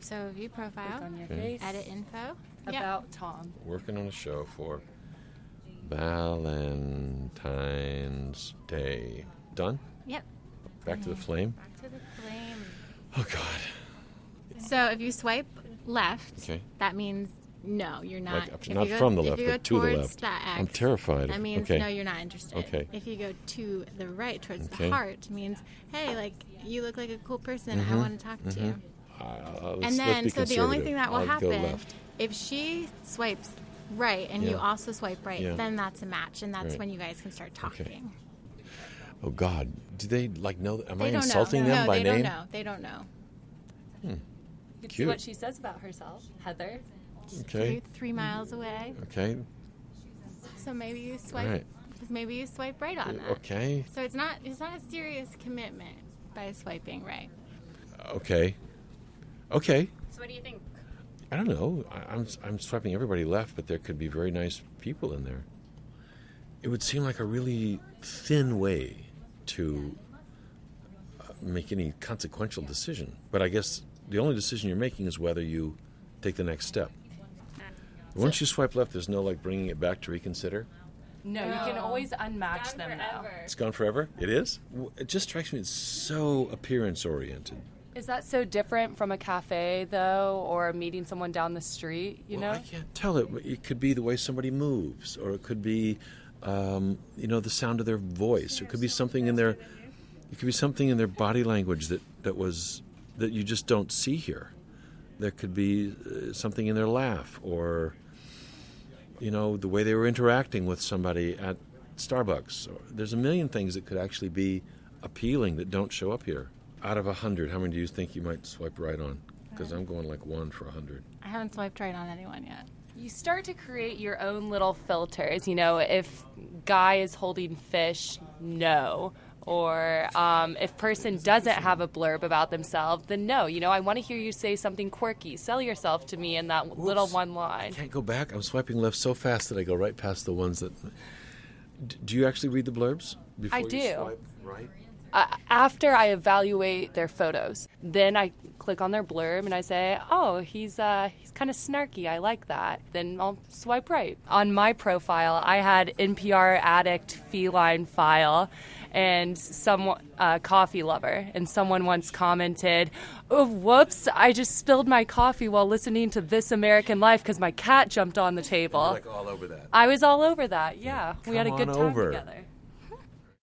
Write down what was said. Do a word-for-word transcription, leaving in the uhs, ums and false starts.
So view profile, Click on your Okay. face. edit info. About Yep. Tom. Working on a show for Valentine's Day. Done? Yep. Back to the flame? Back to the flame. Oh, God. So if you swipe left, Okay. that means no, you're not. Like, up- If not you go- from the if left, you go but to the towards left. That X, I'm terrified. That means Okay. no, you're not interested. Okay. If you go to the right, towards Okay. the heart, means hey, like you look like a cool person. I Mhm. want to talk to you. Uh, let's- And let's then, be so the only conservative. thing that will I'll go happen left. if she swipes right and you Yeah. also swipe right, Yeah. then that's a match, and that's Right. when you guys can start talking. Oh, God. Do they, like, know? Am They I don't insulting know. them no, by they name? don't know. They don't know. You can see Cute. what she says about herself. Heather. Okay. Three, three miles away. Okay. So maybe you swipe. Right. Maybe you swipe right on that. Okay. So it's not. It's not a serious commitment by swiping right. Okay. Okay. So what do you think? I don't know. I, I'm I'm swiping everybody left, but there could be very nice people in there. It would seem like a really thin way to uh, make any consequential decision. But I guess the only decision you're making is whether you take the next step. Once you swipe left, there's no like bringing it back to reconsider. No, you can always unmatch them now. It's gone forever. It is. W- It just strikes me as so appearance oriented. Is that so different from a cafe, though, or meeting someone down the street, you Well, know? I can't tell it. It could be the way somebody moves, or it could be, um, you know, the sound of their voice. It could be something in their, it could be something in their body language that, that was that you just don't see here. There could be uh, something in their laugh, or, you know, the way they were interacting with somebody at Starbucks. Or, there's a million things that could actually be appealing that don't show up here. Out of a hundred, how many do you think you might swipe right on? Because I'm going like one for a hundred. I haven't swiped right on anyone yet. You start to create your own little filters. You know, if guy is holding fish, no. Or um, if person doesn't have a blurb about themselves, then no. You know, I want to hear you say something quirky. Sell yourself to me in that little one line. I can't go back. I'm swiping left so fast that I go right past the ones that. D- do you actually read the blurbs before I you do. swipe right? Uh, after I evaluate their photos, then I click on their blurb and I say, oh, he's uh, he's kind of snarky. I like that. Then I'll swipe right. On my profile, I had N P R addict feline file and some uh, coffee lover. And someone once commented, oh, whoops, I just spilled my coffee while listening to This American Life because my cat jumped on the table. You're like all over that. I was all over that, yeah. We had a Come good on time over. together.